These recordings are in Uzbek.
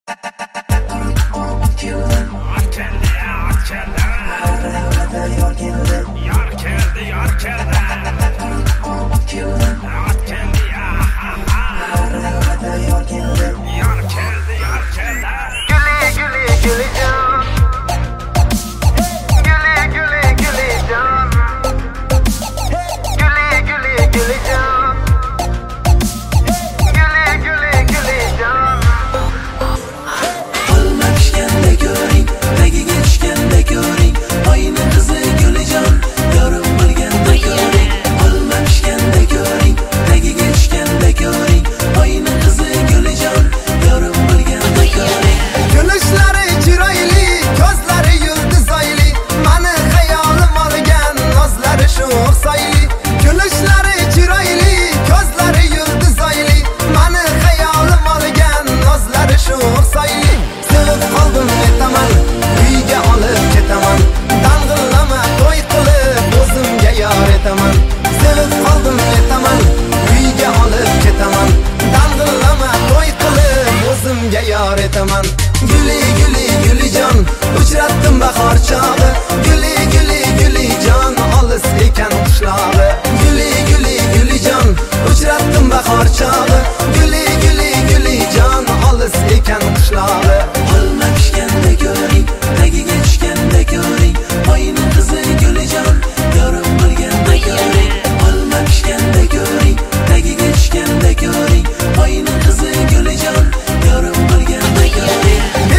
Guli guli gulijon uchratdim bahor chog'i. Guli guli gulijon olis ekan qishlog'i. Guli guli gulijon uchratdim bahor chog'i. Guli guli gulijon olis ekan qishlog'i. Olma pishganda ko'ring, tagiga tushganda ko'ring, oyning qizi gulijon yorim bo'lganda ko'ring. Olma pishganda ko'ring, tagiga tushganda ko'ring, oyning qizi gulijon yorim bo'lganda ko'ring.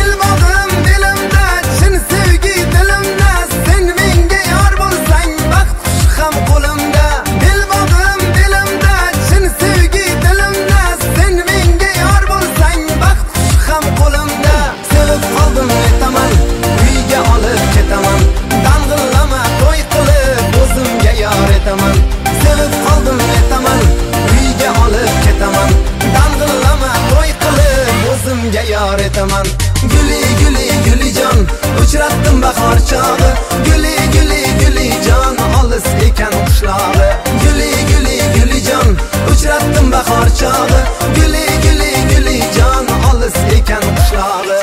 Sevib qoldim aytaman, uyga olib ketaman. Dang'illama to'y qilib o'zimga yor etaman. Guli guli gulijon uchratdim bahor chog'i. Guli guli gulijon olis ekan qishlog'i. Guli guli gulijon uchratdim bahor chog'i. Guli guli gulijon olis ekan qishlog'i.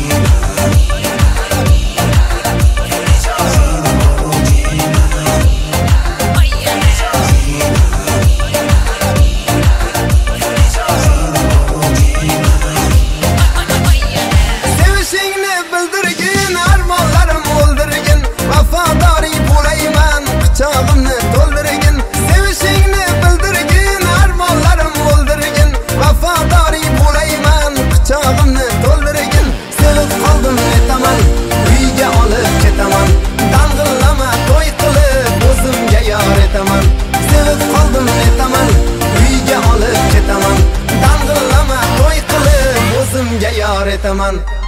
Sevib qoldim aytaman, uyga olib ketaman. Dang'illama to'y qilib o'zimga yor etaman.